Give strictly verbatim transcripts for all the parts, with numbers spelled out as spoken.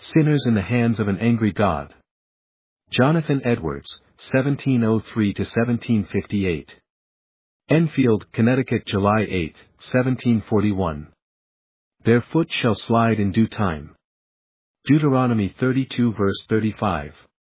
Sinners in the hands of an angry God. Jonathan Edwards, seventeen oh three to seventeen fifty-eight. Enfield, Connecticut, July eighth, seventeen forty-one. Their foot shall slide in due time. Deuteronomy thirty-two verse thirty-five.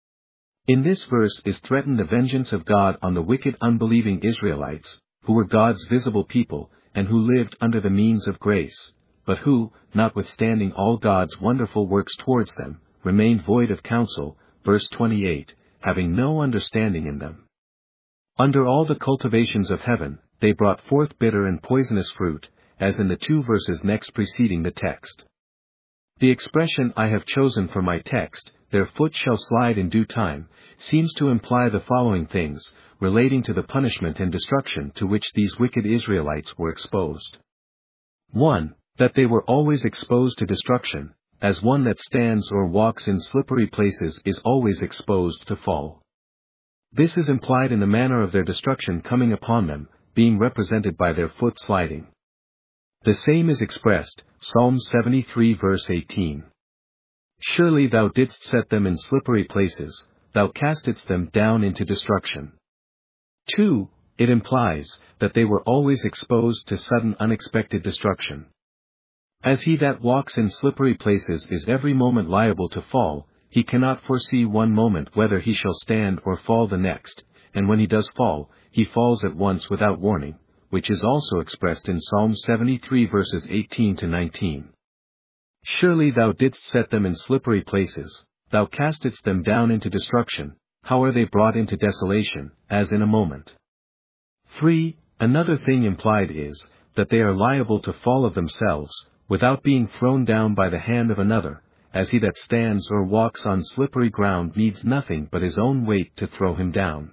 In this verse is threatened the vengeance of God on the wicked unbelieving Israelites, who were God's visible people, and who lived under the means of grace, but who, notwithstanding all God's wonderful works towards them, remained void of counsel, verse twenty-eight, having no understanding in them. Under all the cultivations of heaven, they brought forth bitter and poisonous fruit, as in the two verses next preceding the text. The expression I have chosen for my text, their foot shall slide in due time, seems to imply the following things, relating to the punishment and destruction to which these wicked Israelites were exposed. one. That they were always exposed to destruction, as one that stands or walks in slippery places is always exposed to fall. This is implied in the manner of their destruction coming upon them, being represented by their foot sliding. The same is expressed, Psalm seventy-three verse eighteen. Surely thou didst set them in slippery places, thou castedst them down into destruction. two. It implies, that they were always exposed to sudden unexpected destruction. As he that walks in slippery places is every moment liable to fall, he cannot foresee one moment whether he shall stand or fall the next, and when he does fall, he falls at once without warning, which is also expressed in Psalm seventy-three verses eighteen to nineteen. Surely thou didst set them in slippery places, thou castedst them down into destruction, how are they brought into desolation, as in a moment. three. Another thing implied is, that they are liable to fall of themselves, without being thrown down by the hand of another, as he that stands or walks on slippery ground needs nothing but his own weight to throw him down.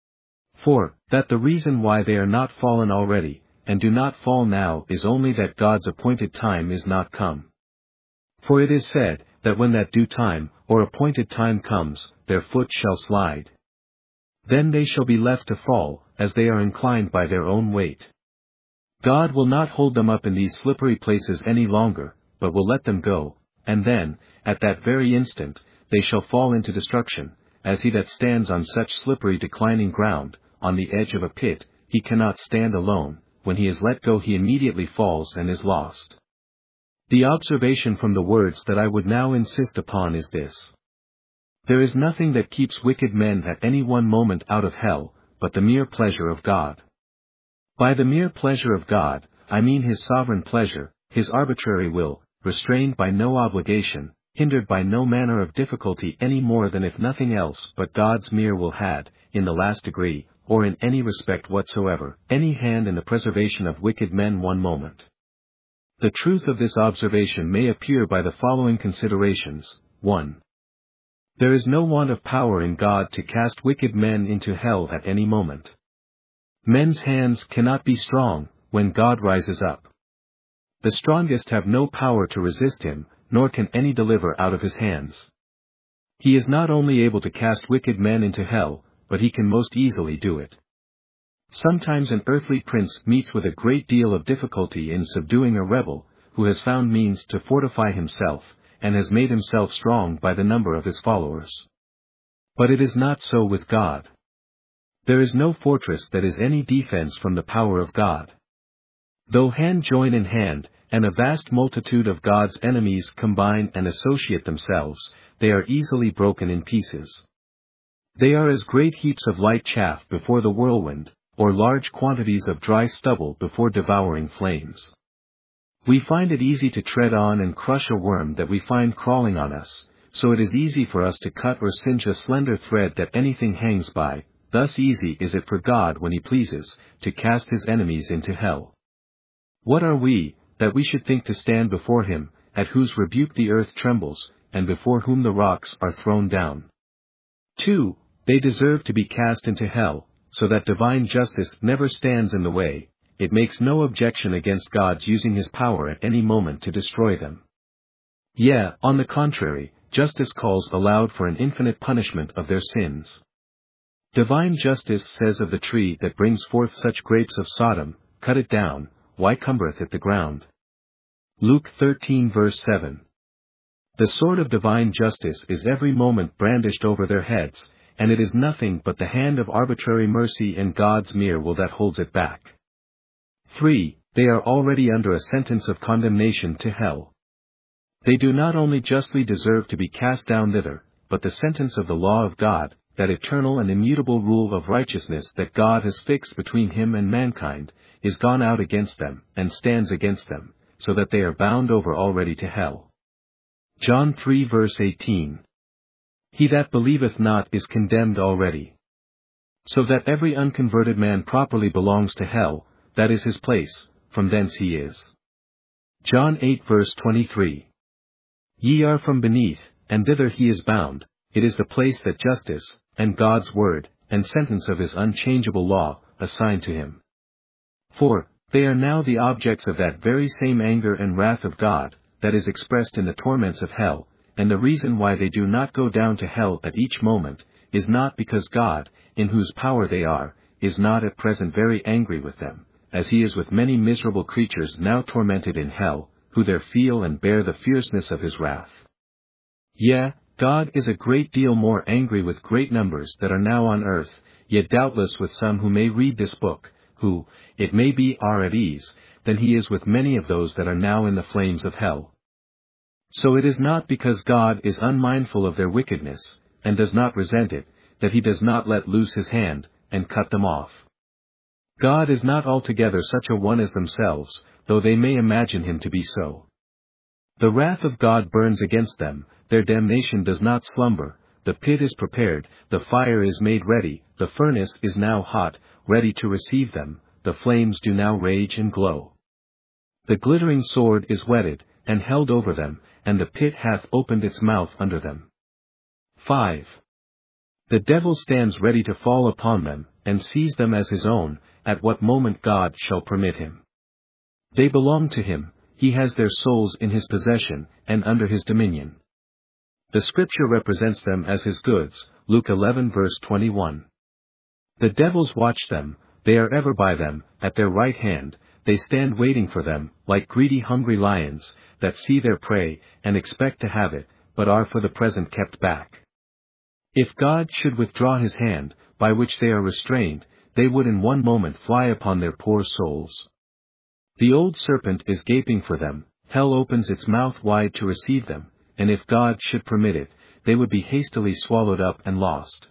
four. That the reason why they are not fallen already, and do not fall now is only that God's appointed time is not come. For it is said, that when that due time, or appointed time comes, their foot shall slide. Then they shall be left to fall, as they are inclined by their own weight. God will not hold them up in these slippery places any longer, but will let them go, and then, at that very instant, they shall fall into destruction, as he that stands on such slippery declining ground, on the edge of a pit, he cannot stand alone, when he is let go he immediately falls and is lost. The observation from the words that I would now insist upon is this. There is nothing that keeps wicked men at any one moment out of hell, but the mere pleasure of God. By the mere pleasure of God, I mean his sovereign pleasure, his arbitrary will, restrained by no obligation, hindered by no manner of difficulty any more than if nothing else but God's mere will had, in the last degree, or in any respect whatsoever, any hand in the preservation of wicked men one moment. The truth of this observation may appear by the following considerations. one. There is no want of power in God to cast wicked men into hell at any moment. Men's hands cannot be strong, when God rises up. The strongest have no power to resist him, nor can any deliver out of his hands. He is not only able to cast wicked men into hell, but he can most easily do it. Sometimes an earthly prince meets with a great deal of difficulty in subduing a rebel, who has found means to fortify himself, and has made himself strong by the number of his followers. But it is not so with God. There is no fortress that is any defense from the power of God. Though hand join in hand, and a vast multitude of God's enemies combine and associate themselves, they are easily broken in pieces. They are as great heaps of light chaff before the whirlwind, or large quantities of dry stubble before devouring flames. We find it easy to tread on and crush a worm that we find crawling on us, so it is easy for us to cut or singe a slender thread that anything hangs by. Thus easy is it for God when he pleases, to cast his enemies into hell. What are we, that we should think to stand before him, at whose rebuke the earth trembles, and before whom the rocks are thrown down? two. They deserve to be cast into hell, so that divine justice never stands in the way. It makes no objection against God's using his power at any moment to destroy them. Yea, on the contrary, justice calls aloud for an infinite punishment of their sins. Divine justice says of the tree that brings forth such grapes of Sodom, cut it down, why cumbereth it the ground? Luke thirteen verse seven. The sword of divine justice is every moment brandished over their heads, and it is nothing but the hand of arbitrary mercy and God's mere will that holds it back. three. They are already under a sentence of condemnation to hell. They do not only justly deserve to be cast down thither, but the sentence of the law of God, that eternal and immutable rule of righteousness that God has fixed between him and mankind, is gone out against them, and stands against them, so that they are bound over already to hell. John three verse eighteen. He that believeth not is condemned already. So that every unconverted man properly belongs to hell, that is his place, from thence he is. John eight verse twenty-three. Ye are from beneath, and thither he is bound, it is the place that justice, and God's word, and sentence of his unchangeable law, assign to him. four. They are now the objects of that very same anger and wrath of God, that is expressed in the torments of hell, and the reason why they do not go down to hell at each moment, is not because God, in whose power they are, is not at present very angry with them, as he is with many miserable creatures now tormented in hell, who there feel and bear the fierceness of his wrath. Yea, God is a great deal more angry with great numbers that are now on earth, yet doubtless with some who may read this book, who, it may be, are at ease, than he is with many of those that are now in the flames of hell. So it is not because God is unmindful of their wickedness, and does not resent it, that he does not let loose his hand, and cut them off. God is not altogether such a one as themselves, though they may imagine him to be so. The wrath of God burns against them, their damnation does not slumber, the pit is prepared, the fire is made ready, the furnace is now hot, ready to receive them, the flames do now rage and glow. The glittering sword is whetted, and held over them, and the pit hath opened its mouth under them. five. The devil stands ready to fall upon them, and seize them as his own, at what moment God shall permit him. They belong to him, he has their souls in his possession, and under his dominion. The scripture represents them as his goods, Luke eleven verse twenty-one. The devils watch them, they are ever by them, at their right hand, they stand waiting for them, like greedy hungry lions, that see their prey, and expect to have it, but are for the present kept back. If God should withdraw his hand, by which they are restrained, they would in one moment fly upon their poor souls. The old serpent is gaping for them, hell opens its mouth wide to receive them, and if God should permit it, they would be hastily swallowed up and lost.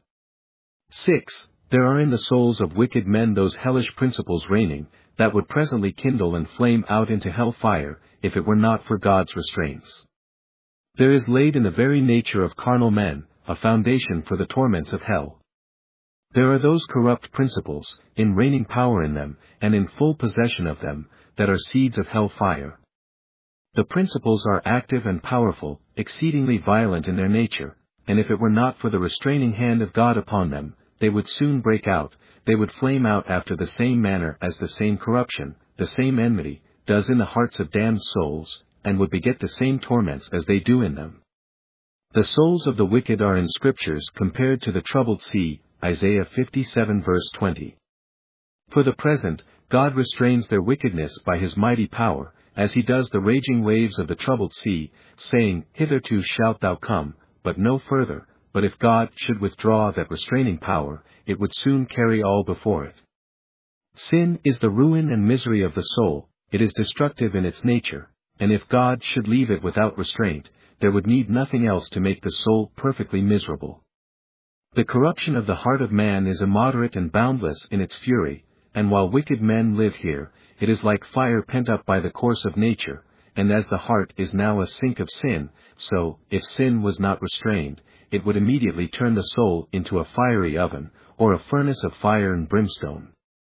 six. There are in the souls of wicked men those hellish principles reigning, that would presently kindle and flame out into hell fire, if it were not for God's restraints. There is laid in the very nature of carnal men, a foundation for the torments of hell. There are those corrupt principles, in reigning power in them, and in full possession of them, that are seeds of hell fire. The principles are active and powerful, exceedingly violent in their nature, and if it were not for the restraining hand of God upon them, they would soon break out, they would flame out after the same manner as the same corruption, the same enmity, does in the hearts of damned souls, and would beget the same torments as they do in them. The souls of the wicked are in scriptures compared to the troubled sea, Isaiah fifty-seven verse twenty. For the present, God restrains their wickedness by his mighty power, as he does the raging waves of the troubled sea, saying, Hitherto shalt thou come, but no further, but if God should withdraw that restraining power, it would soon carry all before it. Sin is the ruin and misery of the soul, it is destructive in its nature, and if God should leave it without restraint, there would need nothing else to make the soul perfectly miserable. The corruption of the heart of man is immoderate and boundless in its fury, and while wicked men live here, it is like fire pent up by the course of nature, and as the heart is now a sink of sin, so, if sin was not restrained, it would immediately turn the soul into a fiery oven, or a furnace of fire and brimstone.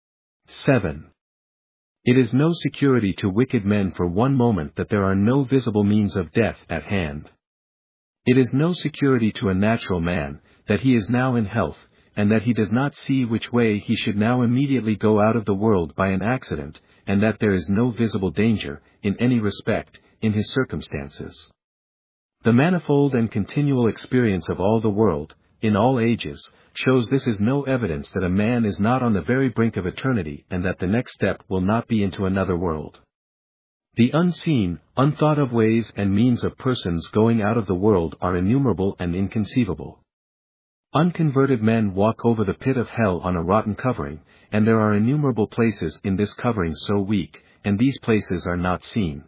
seven. It is no security to wicked men for one moment that there are no visible means of death at hand. It is no security to a natural man, that he is now in health, and that he does not see which way he should now immediately go out of the world by an accident, and that there is no visible danger, in any respect, in his circumstances. The manifold and continual experience of all the world, in all ages, shows this is no evidence that a man is not on the very brink of eternity and that the next step will not be into another world. The unseen, unthought of ways and means of persons going out of the world are innumerable and inconceivable. Unconverted men walk over the pit of hell on a rotten covering, and there are innumerable places in this covering so weak, and these places are not seen.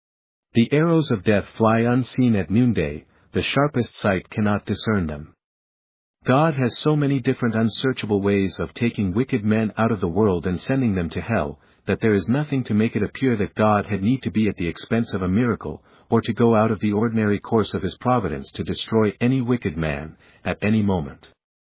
The arrows of death fly unseen at noonday, the sharpest sight cannot discern them. God has so many different unsearchable ways of taking wicked men out of the world and sending them to hell, that there is nothing to make it appear that God had need to be at the expense of a miracle, or to go out of the ordinary course of his providence to destroy any wicked man, at any moment.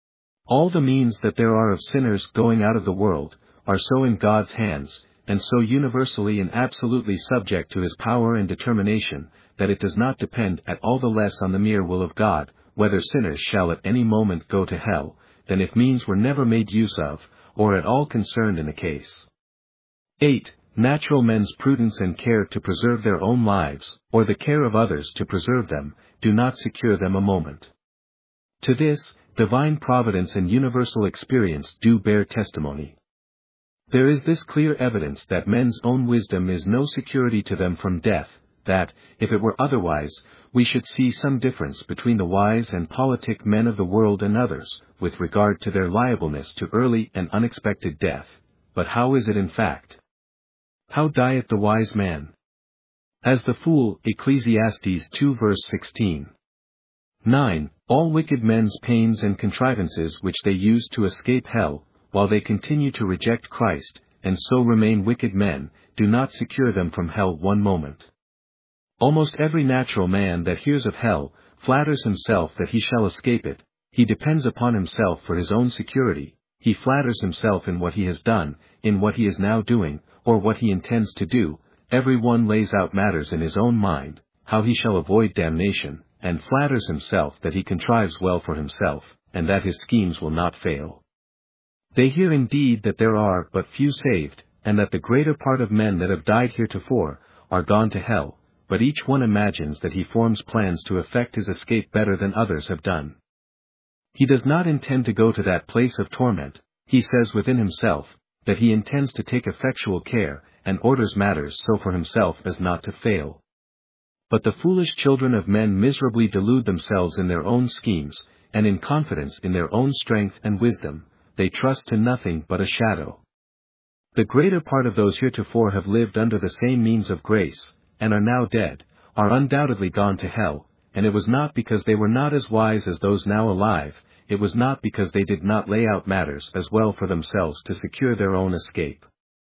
All the means that there are of sinners going out of the world, are so in God's hands, and so universally and absolutely subject to his power and determination, that it does not depend at all the less on the mere will of God, whether sinners shall at any moment go to hell, than if means were never made use of, or at all concerned in the case. eight. Natural men's prudence and care to preserve their own lives, or the care of others to preserve them, do not secure them a moment. To this, divine providence and universal experience do bear testimony. There is this clear evidence that men's own wisdom is no security to them from death, that, if it were otherwise, we should see some difference between the wise and politic men of the world and others, with regard to their liableness to early and unexpected death. But how is it in fact? How dieth the wise man? As the fool, Ecclesiastes two verse sixteen. nine. All wicked men's pains and contrivances which they use to escape hell, while they continue to reject Christ, and so remain wicked men, do not secure them from hell one moment. Almost every natural man that hears of hell, flatters himself that he shall escape it. He depends upon himself for his own security, he flatters himself in what he has done, in what he is now doing, or what he intends to do. Every one lays out matters in his own mind, how he shall avoid damnation, and flatters himself that he contrives well for himself, and that his schemes will not fail. They hear indeed that there are but few saved, and that the greater part of men that have died heretofore, are gone to hell, but each one imagines that he forms plans to effect his escape better than others have done. He does not intend to go to that place of torment. He says within himself, that he intends to take effectual care, and orders matters so for himself as not to fail. But the foolish children of men miserably delude themselves in their own schemes, and in confidence in their own strength and wisdom, they trust to nothing but a shadow. The greater part of those heretofore have lived under the same means of grace, and are now dead, are undoubtedly gone to hell, and it was not because they were not as wise as those now alive, it was not because they did not lay out matters as well for themselves to secure their own escape.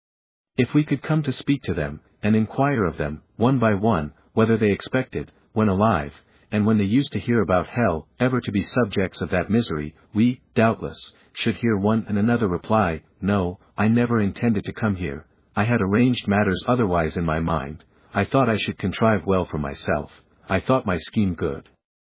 If we could come to speak to them, and inquire of them, one by one, whether they expected, when alive, and when they used to hear about hell, ever to be subjects of that misery, we, doubtless, should hear one and another reply, "No, I never intended to come here. I had arranged matters otherwise in my mind. I thought I should contrive well for myself. I thought my scheme good.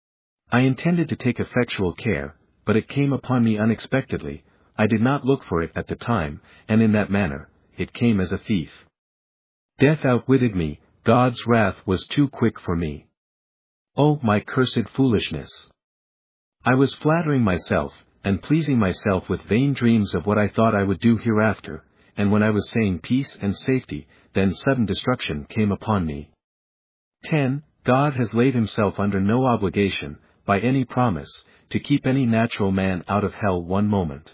I intended to take effectual care, but it came upon me unexpectedly. I did not look for it at the time, and in that manner, it came as a thief. Death outwitted me, God's wrath was too quick for me. Oh, my cursed foolishness! I was flattering myself, and pleasing myself with vain dreams of what I thought I would do hereafter, and when I was saying peace and safety, then sudden destruction came upon me." ten. God has laid himself under no obligation, by any promise, to keep any natural man out of hell one moment.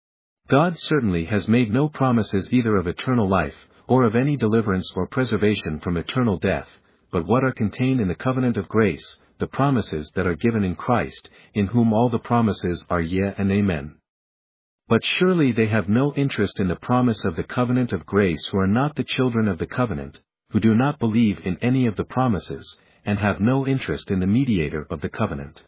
God certainly has made no promises either of eternal life, or of any deliverance or preservation from eternal death, but what are contained in the covenant of grace, the promises that are given in Christ, in whom all the promises are yea and amen. But surely they have no interest in the promise of the covenant of grace who are not the children of the covenant, who do not believe in any of the promises, and have no interest in the mediator of the covenant.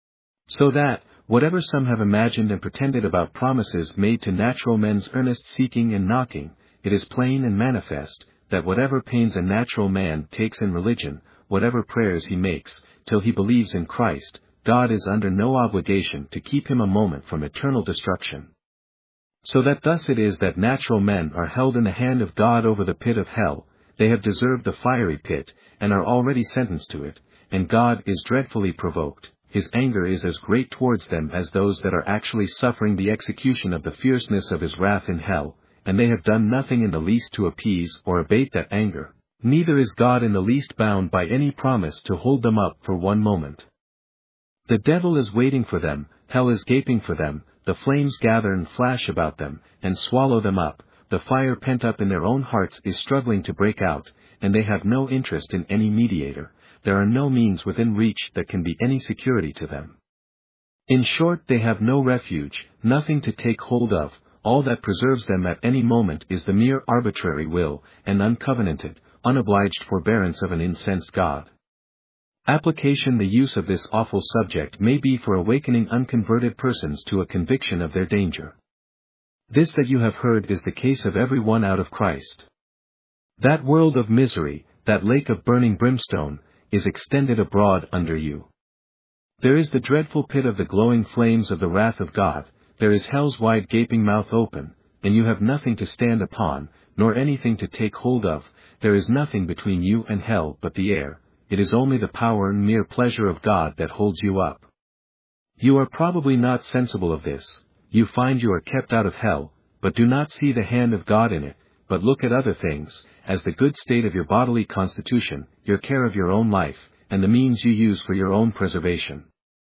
So that, whatever some have imagined and pretended about promises made to natural men's earnest seeking and knocking, it is plain and manifest, that whatever pains a natural man takes in religion, whatever prayers he makes, till he believes in Christ, God is under no obligation to keep him a moment from eternal destruction. So that thus it is that natural men are held in the hand of God over the pit of hell. They have deserved the fiery pit, and are already sentenced to it, and God is dreadfully provoked. His anger is as great towards them as those that are actually suffering the execution of the fierceness of his wrath in hell, and they have done nothing in the least to appease or abate that anger. Neither is God in the least bound by any promise to hold them up for one moment. The devil is waiting for them, hell is gaping for them, the flames gather and flash about them, and swallow them up, the fire pent up in their own hearts is struggling to break out, and they have no interest in any mediator, there are no means within reach that can be any security to them. In short, they have no refuge, nothing to take hold of, all that preserves them at any moment is the mere arbitrary will, and uncovenanted, unobliged forbearance of an incensed God. Application: the use of this awful subject may be for awakening unconverted persons to a conviction of their danger. This that you have heard is the case of every one out of Christ. That world of misery, that lake of burning brimstone, is extended abroad under you. There is the dreadful pit of the glowing flames of the wrath of God, there is hell's wide gaping mouth open, and you have nothing to stand upon, nor anything to take hold of, there is nothing between you and hell but the air, it is only the power and mere pleasure of God that holds you up. You are probably not sensible of this, you find you are kept out of hell, but do not see the hand of God in it, but look at other things, as the good state of your bodily constitution, your care of your own life, and the means you use for your own preservation.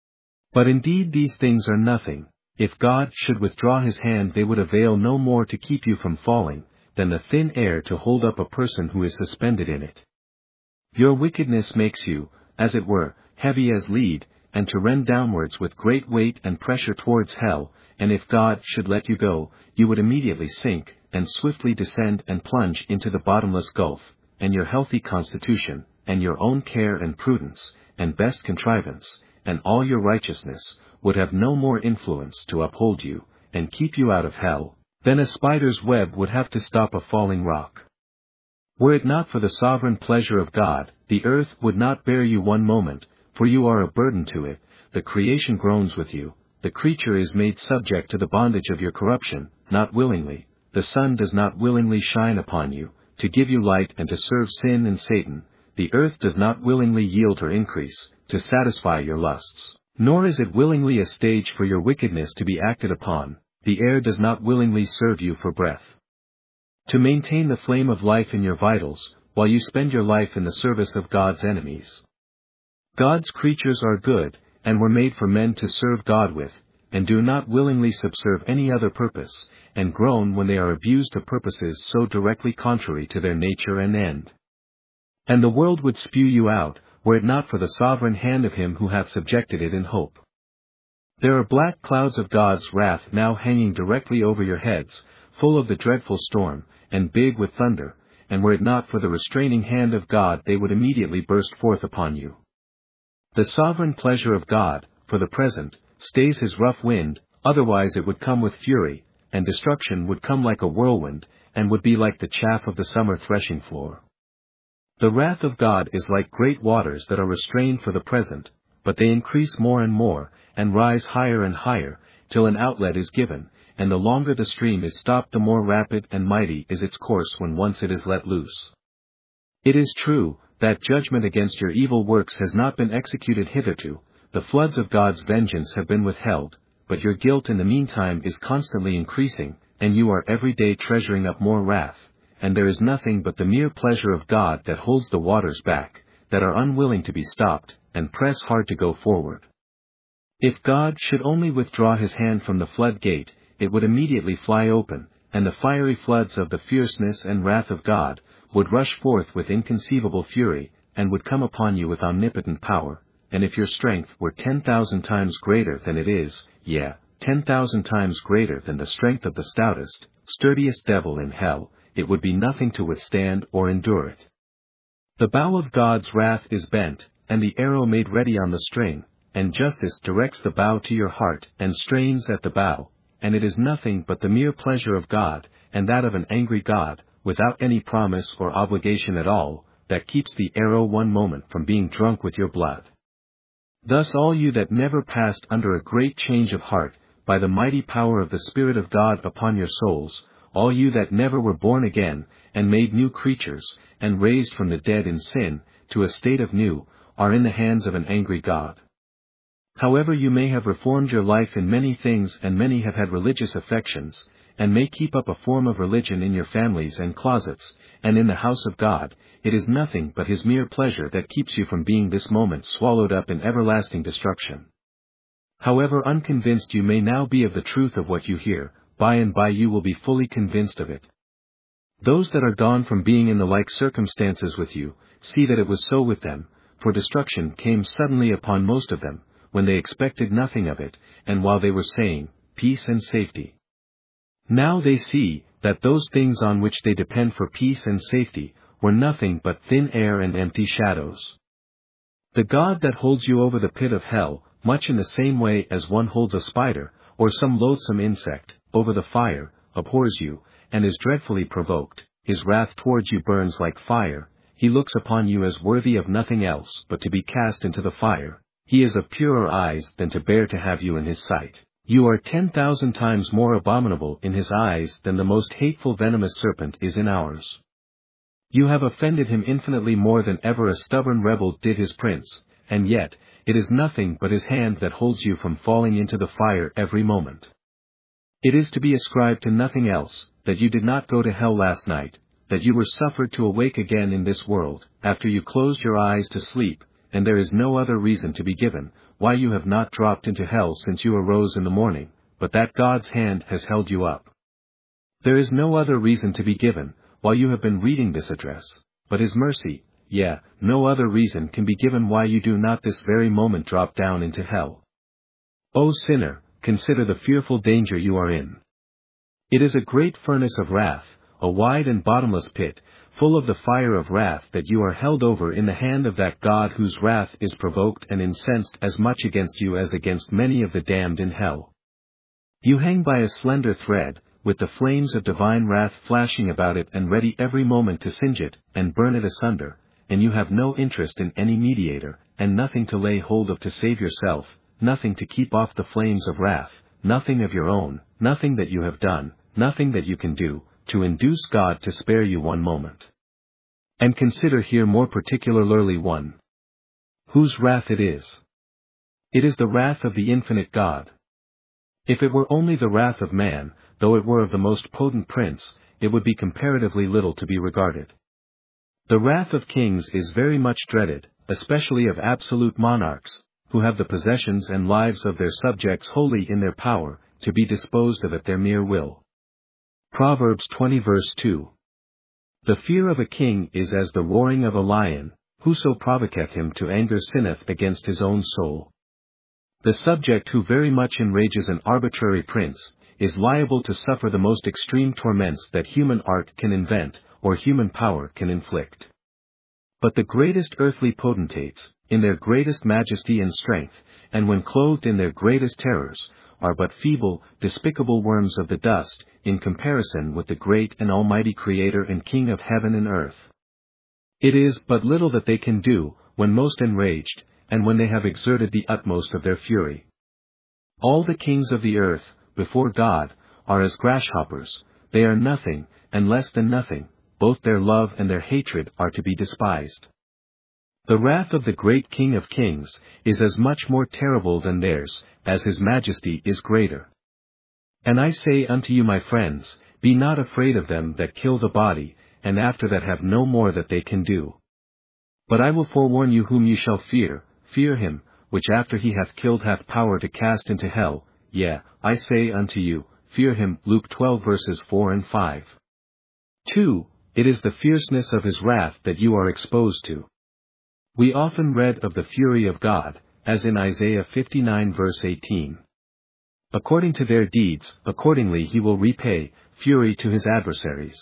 But indeed these things are nothing, if God should withdraw his hand they would avail no more to keep you from falling, than the thin air to hold up a person who is suspended in it. Your wickedness makes you, as it were, heavy as lead, and to rend downwards with great weight and pressure towards hell, and if God should let you go, you would immediately sink, and swiftly descend and plunge into the bottomless gulf, and your healthy constitution, and your own care and prudence, and best contrivance, and all your righteousness, would have no more influence to uphold you, and keep you out of hell, than a spider's web would have to stop a falling rock. Were it not for the sovereign pleasure of God, the earth would not bear you one moment, for you are a burden to it, the creation groans with you, the creature is made subject to the bondage of your corruption, not willingly, the sun does not willingly shine upon you, to give you light and to serve sin and Satan, the earth does not willingly yield her increase, to satisfy your lusts, nor is it willingly a stage for your wickedness to be acted upon, the air does not willingly serve you for breath. To maintain the flame of life in your vitals, while you spend your life in the service of God's enemies. God's creatures are good, and were made for men to serve God with, and do not willingly subserve any other purpose, and groan when they are abused to purposes so directly contrary to their nature and end. And the world would spew you out, were it not for the sovereign hand of him who hath subjected it in hope. There are black clouds of God's wrath now hanging directly over your heads, full of the dreadful storm, and big with thunder, and were it not for the restraining hand of God they would immediately burst forth upon you. The sovereign pleasure of God, for the present, stays his rough wind, otherwise it would come with fury, and destruction would come like a whirlwind, and would be like the chaff of the summer threshing floor. The wrath of God is like great waters that are restrained for the present, but they increase more and more, and rise higher and higher, till an outlet is given, and the longer the stream is stopped the more rapid and mighty is its course when once it is let loose. It is true, that judgment against your evil works has not been executed hitherto, the floods of God's vengeance have been withheld, but your guilt in the meantime is constantly increasing, and you are every day treasuring up more wrath, and there is nothing but the mere pleasure of God that holds the waters back, that are unwilling to be stopped, and press hard to go forward. If God should only withdraw his hand from the floodgate, it would immediately fly open, and the fiery floods of the fierceness and wrath of God would rush forth with inconceivable fury, and would come upon you with omnipotent power, and if your strength were ten thousand times greater than it is, yea, ten thousand times greater than the strength of the stoutest, sturdiest devil in hell, it would be nothing to withstand or endure it. The bow of God's wrath is bent, and the arrow made ready on the string, and justice directs the bow to your heart, and strains at the bow, and it is nothing but the mere pleasure of God, and that of an angry God, without any promise or obligation at all, that keeps the arrow one moment from being drunk with your blood. Thus all you that never passed under a great change of heart, by the mighty power of the Spirit of God upon your souls, all you that never were born again, and made new creatures, and raised from the dead in sin, to a state of new, are in the hands of an angry God. However, you may have reformed your life in many things, and many have had religious affections, and may keep up a form of religion in your families and closets, and in the house of God, it is nothing but his mere pleasure that keeps you from being this moment swallowed up in everlasting destruction. However unconvinced you may now be of the truth of what you hear, by and by you will be fully convinced of it. Those that are gone from being in the like circumstances with you, see that it was so with them, for destruction came suddenly upon most of them, when they expected nothing of it, and while they were saying, peace and safety. Now they see, that those things on which they depend for peace and safety, were nothing but thin air and empty shadows. The God that holds you over the pit of hell, much in the same way as one holds a spider, or some loathsome insect, over the fire, abhors you, and is dreadfully provoked, his wrath towards you burns like fire, he looks upon you as worthy of nothing else but to be cast into the fire, he is of purer eyes than to bear to have you in his sight. You are ten thousand times more abominable in his eyes than the most hateful venomous serpent is in ours. You have offended him infinitely more than ever a stubborn rebel did his prince, and yet, it is nothing but his hand that holds you from falling into the fire every moment. It is to be ascribed to nothing else, that you did not go to hell last night, that you were suffered to awake again in this world, after you closed your eyes to sleep, and there is no other reason to be given, why you have not dropped into hell since you arose in the morning, but that God's hand has held you up. There is no other reason to be given, while you have been reading this address, but his mercy, yeah, no other reason can be given why you do not this very moment drop down into hell. O sinner, consider the fearful danger you are in. It is a great furnace of wrath, a wide and bottomless pit, full of the fire of wrath that you are held over in the hand of that God whose wrath is provoked and incensed as much against you as against many of the damned in hell. You hang by a slender thread, with the flames of divine wrath flashing about it and ready every moment to singe it, and burn it asunder, and you have no interest in any mediator, and nothing to lay hold of to save yourself, nothing to keep off the flames of wrath, nothing of your own, nothing that you have done, nothing that you can do, to induce God to spare you one moment. And consider here more particularly one, whose wrath it is. It is the wrath of the infinite God. If it were only the wrath of man, though it were of the most potent prince, it would be comparatively little to be regarded. The wrath of kings is very much dreaded, especially of absolute monarchs, who have the possessions and lives of their subjects wholly in their power, to be disposed of at their mere will. Proverbs twenty verse two. The fear of a king is as the roaring of a lion, whoso provoketh him to anger sinneth against his own soul. The subject who very much enrages an arbitrary prince, is liable to suffer the most extreme torments that human art can invent, or human power can inflict. But the greatest earthly potentates, in their greatest majesty and strength, and when clothed in their greatest terrors, are but feeble, despicable worms of the dust, in comparison with the great and almighty Creator and King of heaven and earth. It is but little that they can do, when most enraged, and when they have exerted the utmost of their fury. All the kings of the earth, before God, are as grasshoppers, they are nothing, and less than nothing, both their love and their hatred are to be despised. The wrath of the great King of kings is as much more terrible than theirs, as his majesty is greater. And I say unto you, my friends, be not afraid of them that kill the body, and after that have no more that they can do. But I will forewarn you whom you shall fear, fear him, which after he hath killed hath power to cast into hell, yea, I say unto you, fear him. Luke twelve verses four and five. two. It is the fierceness of his wrath that you are exposed to. We often read of the fury of God, as in Isaiah fifty-nine verse eighteen. According to their deeds, accordingly he will repay, fury to his adversaries.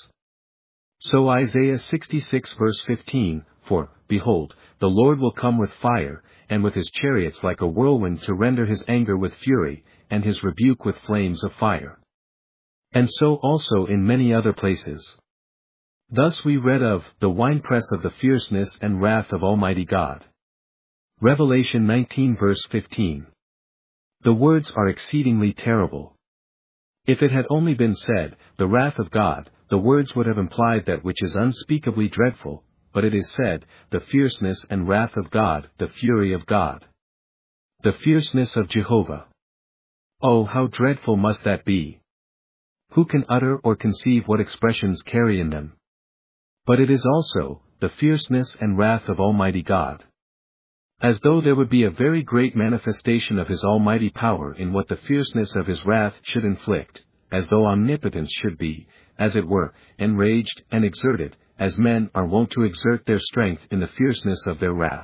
So Isaiah sixty-six verse fifteen, for, behold, the Lord will come with fire, and with his chariots like a whirlwind to render his anger with fury, and his rebuke with flames of fire. And so also in many other places. Thus we read of the winepress of the fierceness and wrath of Almighty God. Revelation nineteen verse fifteen. The words are exceedingly terrible. If it had only been said, the wrath of God, the words would have implied that which is unspeakably dreadful, but it is said, the fierceness and wrath of God, the fury of God. The fierceness of Jehovah. Oh, how dreadful must that be! Who can utter or conceive what expressions carry in them? But it is also the fierceness and wrath of Almighty God. As though there would be a very great manifestation of His almighty power in what the fierceness of His wrath should inflict, as though omnipotence should be, as it were, enraged and exerted, as men are wont to exert their strength in the fierceness of their wrath.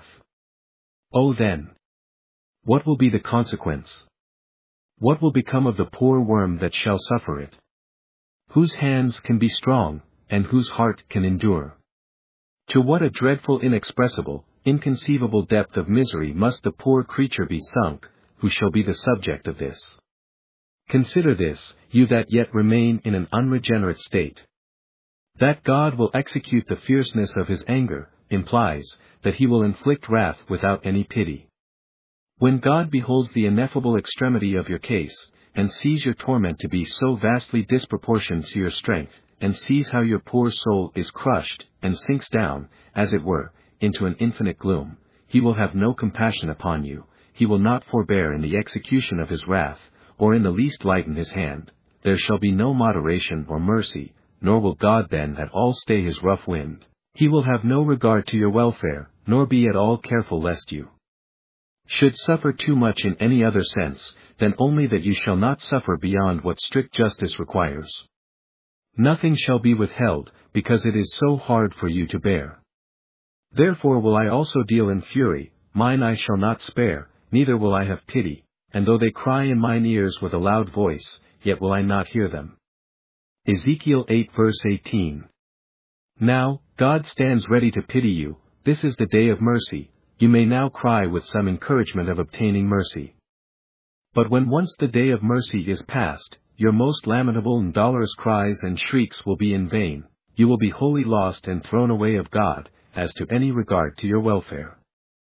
Oh then! What will be the consequence? What will become of the poor worm that shall suffer it? Whose hands can be strong, and whose heart can endure? To what a dreadful, inexpressible, inconceivable depth of misery must the poor creature be sunk, who shall be the subject of this. Consider this, you that yet remain in an unregenerate state. That God will execute the fierceness of His anger, implies that He will inflict wrath without any pity. When God beholds the ineffable extremity of your case, and sees your torment to be so vastly disproportioned to your strength, and sees how your poor soul is crushed, and sinks down, as it were, into an infinite gloom, He will have no compassion upon you, He will not forbear in the execution of His wrath, or in the least lighten His hand, there shall be no moderation or mercy, nor will God then at all stay His rough wind. He will have no regard to your welfare, nor be at all careful lest you should suffer too much in any other sense, than only that you shall not suffer beyond what strict justice requires. Nothing shall be withheld, because it is so hard for you to bear. Therefore will I also deal in fury, mine I shall not spare, neither will I have pity, and though they cry in mine ears with a loud voice, yet will I not hear them. Ezekiel eight verse eighteen. Now, God stands ready to pity you, this is the day of mercy, you may now cry with some encouragement of obtaining mercy. But when once the day of mercy is past, your most lamentable and dolorous cries and shrieks will be in vain, you will be wholly lost and thrown away of God, as to any regard to your welfare.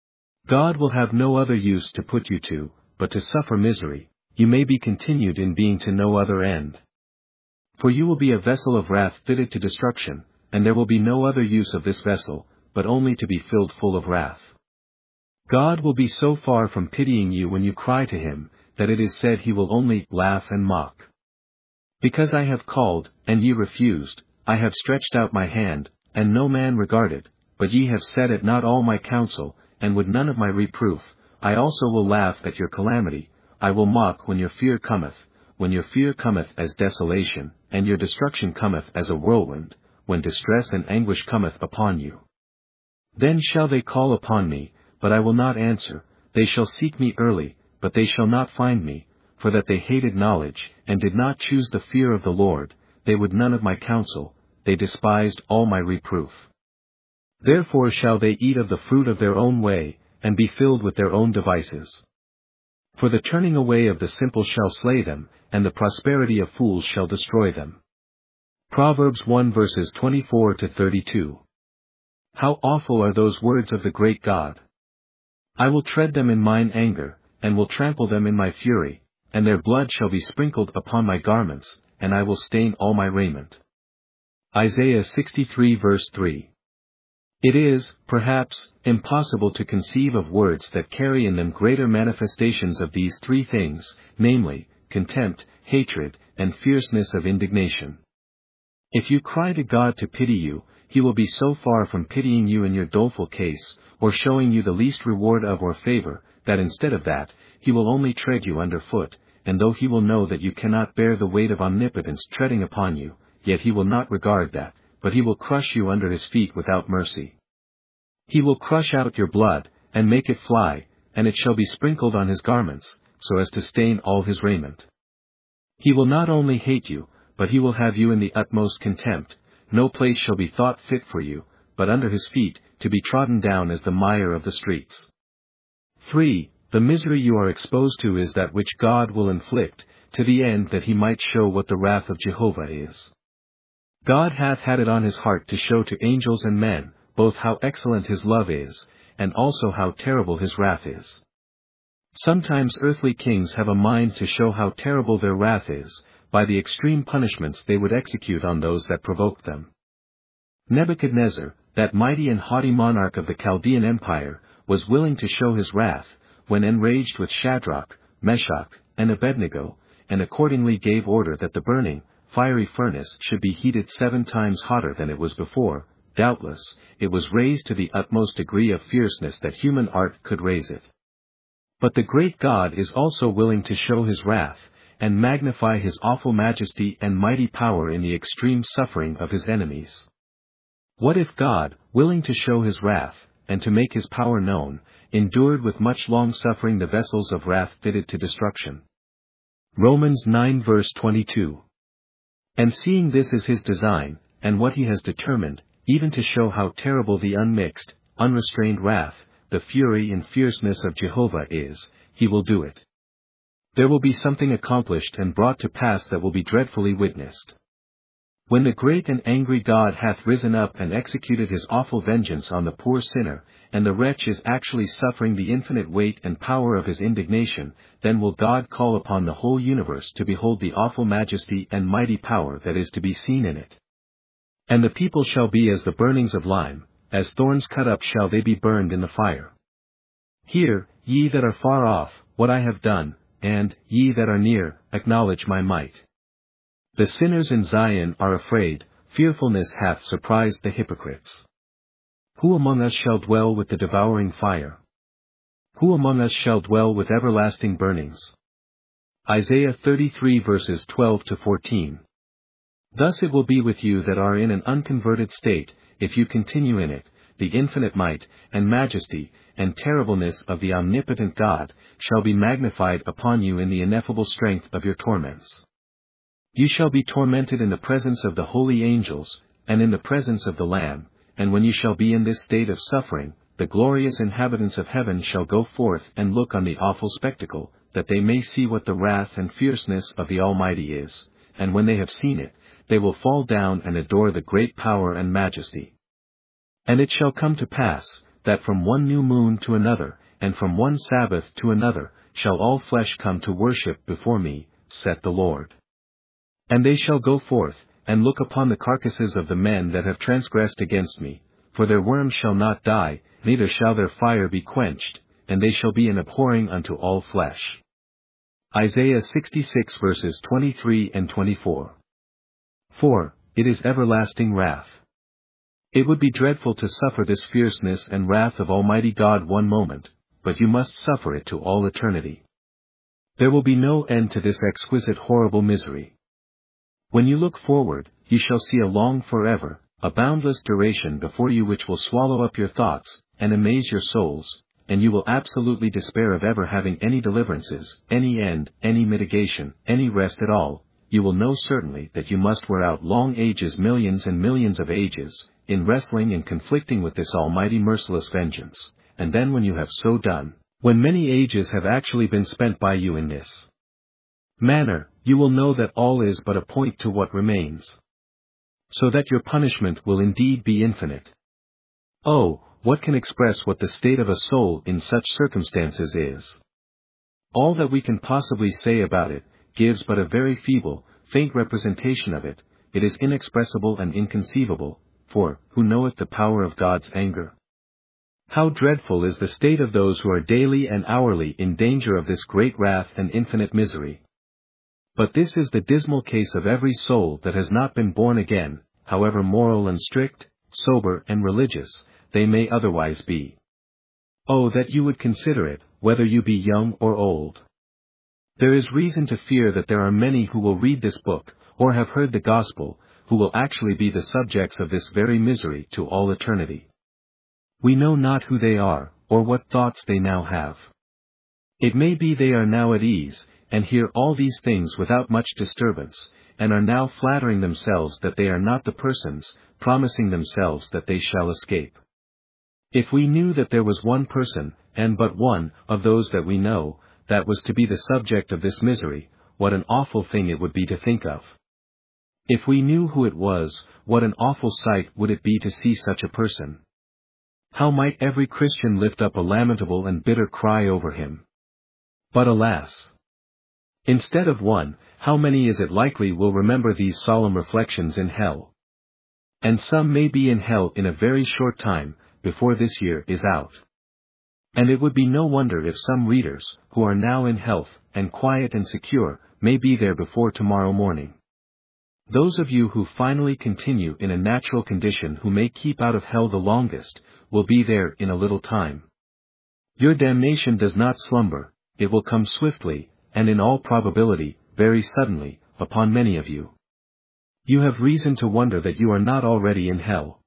God will have no other use to put you to, but to suffer misery, you may be continued in being to no other end. For you will be a vessel of wrath fitted to destruction, and there will be no other use of this vessel, but only to be filled full of wrath. God will be so far from pitying you when you cry to Him, that it is said He will only laugh and mock. Because I have called, and ye refused, I have stretched out my hand, and no man regarded, but ye have set at naught all my counsel, and would none of my reproof, I also will laugh at your calamity, I will mock when your fear cometh, when your fear cometh as desolation, and your destruction cometh as a whirlwind, when distress and anguish cometh upon you. Then shall they call upon me, but I will not answer, they shall seek me early, but they shall not find me, for that they hated knowledge, and did not choose the fear of the Lord, they would none of my counsel, they despised all my reproof. Therefore shall they eat of the fruit of their own way, and be filled with their own devices. For the turning away of the simple shall slay them, and the prosperity of fools shall destroy them. Proverbs one verses twenty-four to thirty-two. How awful are those words of the great God! I will tread them in mine anger, and will trample them in my fury, and their blood shall be sprinkled upon my garments, and I will stain all my raiment. Isaiah sixty-three verse three. It is, perhaps, impossible to conceive of words that carry in them greater manifestations of these three things, namely, contempt, hatred, and fierceness of indignation. If you cry to God to pity you, He will be so far from pitying you in your doleful case, or showing you the least reward of or favor, that instead of that, He will only tread you under foot, and though He will know that you cannot bear the weight of omnipotence treading upon you, yet He will not regard that, but He will crush you under His feet without mercy. He will crush out your blood, and make it fly, and it shall be sprinkled on His garments, so as to stain all His raiment. He will not only hate you, but He will have you in the utmost contempt, no place shall be thought fit for you, but under His feet, to be trodden down as the mire of the streets. three. The misery you are exposed to is that which God will inflict, to the end that He might show what the wrath of Jehovah is. God hath had it on His heart to show to angels and men, both how excellent His love is, and also how terrible His wrath is. Sometimes earthly kings have a mind to show how terrible their wrath is, by the extreme punishments they would execute on those that provoked them. Nebuchadnezzar, that mighty and haughty monarch of the Chaldean Empire, was willing to show his wrath, when enraged with Shadrach, Meshach, and Abednego, and accordingly gave order that the burning, fiery furnace should be heated seven times hotter than it was before, doubtless, it was raised to the utmost degree of fierceness that human art could raise it. But the great God is also willing to show his wrath, and magnify his awful majesty and mighty power in the extreme suffering of his enemies. What if God, willing to show his wrath, and to make his power known, endured with much long suffering the vessels of wrath fitted to destruction? Romans nine verse twenty-two. And seeing this is his design, and what he has determined, even to show how terrible the unmixed, unrestrained wrath, the fury and fierceness of Jehovah is, he will do it. There will be something accomplished and brought to pass that will be dreadfully witnessed. When the great and angry God hath risen up and executed his awful vengeance on the poor sinner, and the wretch is actually suffering the infinite weight and power of his indignation, then will God call upon the whole universe to behold the awful majesty and mighty power that is to be seen in it. And the people shall be as the burnings of lime, as thorns cut up shall they be burned in the fire. Hear, ye that are far off, what I have done, and, ye that are near, acknowledge my might. The sinners in Zion are afraid, fearfulness hath surprised the hypocrites. Who among us shall dwell with the devouring fire? Who among us shall dwell with everlasting burnings? Isaiah thirty-three verses twelve to fourteen. Thus it will be with you that are in an unconverted state, if you continue in it, the infinite might, and majesty, and terribleness of the omnipotent God, shall be magnified upon you in the ineffable strength of your torments. You shall be tormented in the presence of the holy angels, and in the presence of the Lamb, and when you shall be in this state of suffering, the glorious inhabitants of heaven shall go forth and look on the awful spectacle, that they may see what the wrath and fierceness of the Almighty is, and when they have seen it, they will fall down and adore the great power and majesty. And it shall come to pass, that from one new moon to another, and from one Sabbath to another, shall all flesh come to worship before me, saith the Lord. And they shall go forth, and look upon the carcasses of the men that have transgressed against me, for their worms shall not die, neither shall their fire be quenched, and they shall be an abhorring unto all flesh. Isaiah sixty-six verses twenty-three and twenty-four. For, it is everlasting wrath. It would be dreadful to suffer this fierceness and wrath of Almighty God one moment, but you must suffer it to all eternity. There will be no end to this exquisite horrible misery. When you look forward, you shall see a long forever, a boundless duration before you which will swallow up your thoughts, and amaze your souls, and you will absolutely despair of ever having any deliverances, any end, any mitigation, any rest at all. You will know certainly that you must wear out long ages, millions and millions of ages, in wrestling and conflicting with this almighty merciless vengeance, and then when you have so done, when many ages have actually been spent by you in this manner, you will know that all is but a point to what remains. So that your punishment will indeed be infinite. Oh, what can express what the state of a soul in such circumstances is? All that we can possibly say about it, gives but a very feeble, faint representation of it. It is inexpressible and inconceivable, for, who knoweth the power of God's anger? How dreadful is the state of those who are daily and hourly in danger of this great wrath and infinite misery! But this is the dismal case of every soul that has not been born again, however moral and strict, sober and religious, they may otherwise be. Oh, that you would consider it, whether you be young or old. There is reason to fear that there are many who will read this book, or have heard the gospel, who will actually be the subjects of this very misery to all eternity. We know not who they are, or what thoughts they now have. It may be they are now at ease, and hear all these things without much disturbance, and are now flattering themselves that they are not the persons, promising themselves that they shall escape. If we knew that there was one person, and but one, of those that we know, that was to be the subject of this misery, what an awful thing it would be to think of. If we knew who it was, what an awful sight would it be to see such a person. How might every Christian lift up a lamentable and bitter cry over him! But alas! Instead of one, how many is it likely will remember these solemn reflections in hell? And some may be in hell in a very short time, before this year is out. And it would be no wonder if some readers, who are now in health, and quiet and secure, may be there before tomorrow morning. Those of you who finally continue in a natural condition who may keep out of hell the longest, will be there in a little time. Your damnation does not slumber, it will come swiftly, and in all probability, very suddenly, upon many of you. You have reason to wonder that you are not already in hell.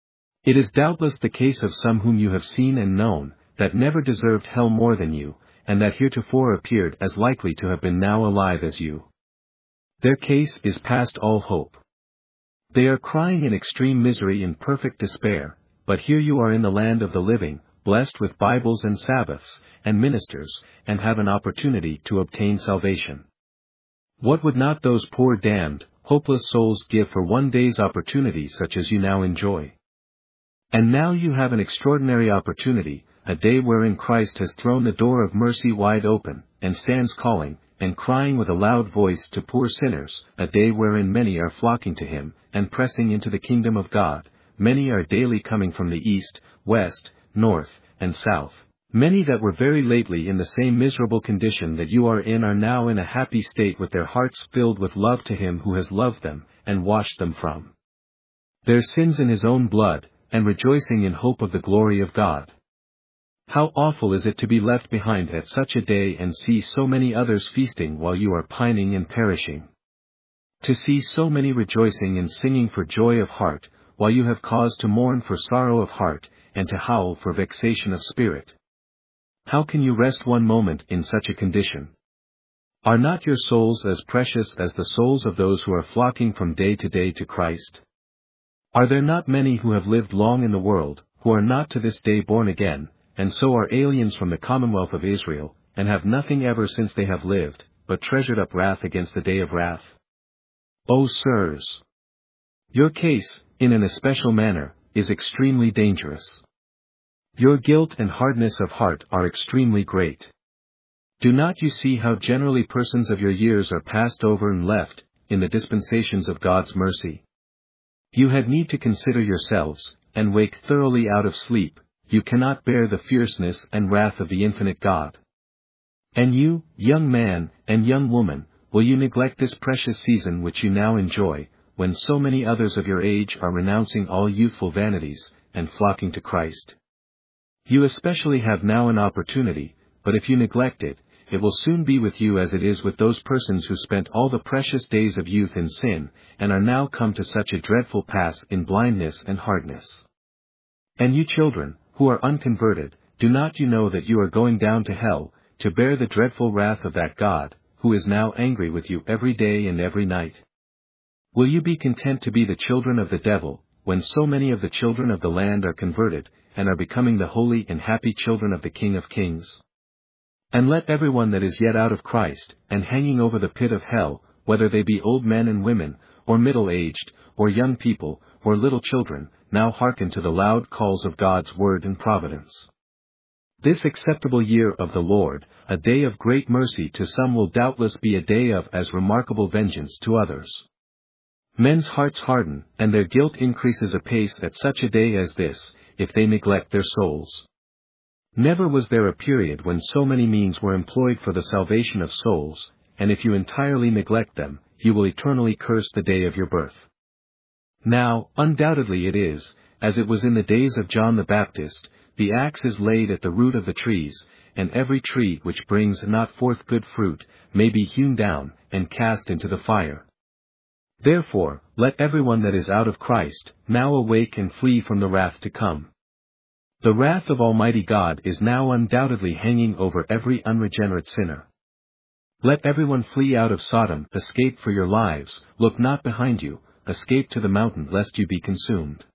It is doubtless the case of some whom you have seen and known, that never deserved hell more than you, and that heretofore appeared as likely to have been now alive as you. Their case is past all hope. They are crying in extreme misery in perfect despair, but here you are in the land of the living, blessed with Bibles and Sabbaths, and ministers, and have an opportunity to obtain salvation. What would not those poor damned, hopeless souls give for one day's opportunity such as you now enjoy? And now you have an extraordinary opportunity, a day wherein Christ has thrown the door of mercy wide open, and stands calling, and crying with a loud voice to poor sinners, a day wherein many are flocking to him, and pressing into the kingdom of God, many are daily coming from the east, west, north, and south. Many that were very lately in the same miserable condition that you are in are now in a happy state with their hearts filled with love to him who has loved them, and washed them from their sins in his own blood, and rejoicing in hope of the glory of God. How awful is it to be left behind at such a day and see so many others feasting while you are pining and perishing. To see so many rejoicing and singing for joy of heart, while you have cause to mourn for sorrow of heart, and to howl for vexation of spirit. How can you rest one moment in such a condition? Are not your souls as precious as the souls of those who are flocking from day to day to Christ? Are there not many who have lived long in the world, who are not to this day born again, and so are aliens from the commonwealth of Israel, and have nothing ever since they have lived, but treasured up wrath against the day of wrath? O sirs! Your case, in an especial manner, is extremely dangerous. Your guilt and hardness of heart are extremely great. Do not you see how generally persons of your years are passed over and left, in the dispensations of God's mercy? You had need to consider yourselves, and wake thoroughly out of sleep. You cannot bear the fierceness and wrath of the infinite God. And you, young man, and young woman, will you neglect this precious season which you now enjoy, when so many others of your age are renouncing all youthful vanities, and flocking to Christ? You especially have now an opportunity, but if you neglect it, it will soon be with you as it is with those persons who spent all the precious days of youth in sin, and are now come to such a dreadful pass in blindness and hardness. And you children, who are unconverted, do not you know that you are going down to hell, to bear the dreadful wrath of that God, who is now angry with you every day and every night? Will you be content to be the children of the devil, when so many of the children of the land are converted, and are becoming the holy and happy children of the King of Kings? And let everyone that is yet out of Christ, and hanging over the pit of hell, whether they be old men and women, or middle-aged, or young people, or little children, now hearken to the loud calls of God's word and providence. This acceptable year of the Lord, a day of great mercy to some, will doubtless be a day of as remarkable vengeance to others. Men's hearts harden, and their guilt increases apace at such a day as this, if they neglect their souls. Never was there a period when so many means were employed for the salvation of souls, and if you entirely neglect them, you will eternally curse the day of your birth. Now, undoubtedly it is, as it was in the days of John the Baptist, the axe is laid at the root of the trees, and every tree which brings not forth good fruit, may be hewn down, and cast into the fire. Therefore, let everyone that is out of Christ, now awake and flee from the wrath to come. The wrath of Almighty God is now undoubtedly hanging over every unregenerate sinner. Let everyone flee out of Sodom, escape for your lives, look not behind you, escape to the mountain lest you be consumed.